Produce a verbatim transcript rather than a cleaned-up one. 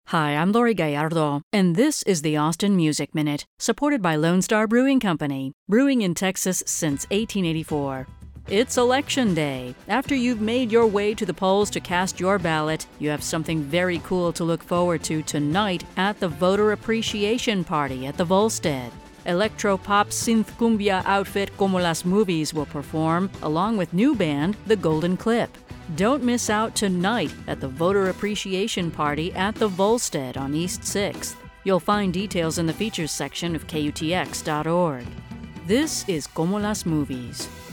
Hi, I'm Lori Gallardo, and this is the Austin Music Minute, supported by Lone Star Brewing Company, brewing in Texas since eighteen eighty-four. It's Election Day. After you've made your way to the polls to cast your ballot, you have something very cool to look forward to tonight at the Voter Appreciation Party at the Volstead. Electro-pop synth cumbia outfit Como Las Movies will perform, along with new band The Golden Clip. Don't miss out tonight at the Voter Appreciation Party at the Volstead on East sixth. You'll find details in the features section of K U T X dot org. This is Como Las Movies.